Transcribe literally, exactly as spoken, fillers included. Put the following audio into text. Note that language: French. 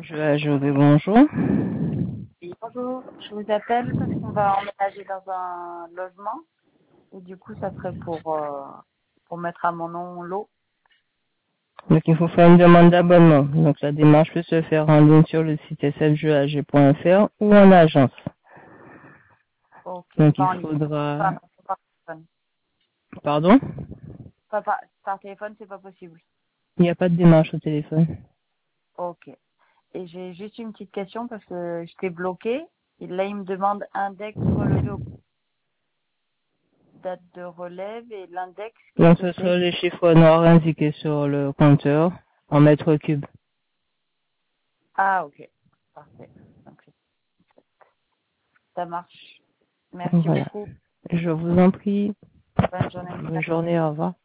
Je, euh, je vais bonjour. Oui, bonjour, je vous appelle parce qu'on va emménager dans un logement et du coup ça serait pour, euh, pour mettre à mon nom l'eau. Donc il faut faire une demande d'abonnement. Donc la démarche peut se faire en ligne sur le site s f jeux a g point f r ou en agence. Ok, Donc pas il en ligne, faudra... pas, pas par téléphone. Pardon? Pas par, par téléphone, c'est pas possible. Il n'y a pas de démarche au téléphone. Ok. Et j'ai juste une petite question parce que j'étais bloquée. Et là, il me demande index relevé au date de relève et l'index, qu'est-ce Donc que ce c'est? sera les chiffres noirs indiqués sur le compteur en mètres cubes. Ah, ok. Parfait. Donc, ça marche. Merci Voilà. beaucoup. Je vous en prie. Bonne journée. Bonne journée, au revoir.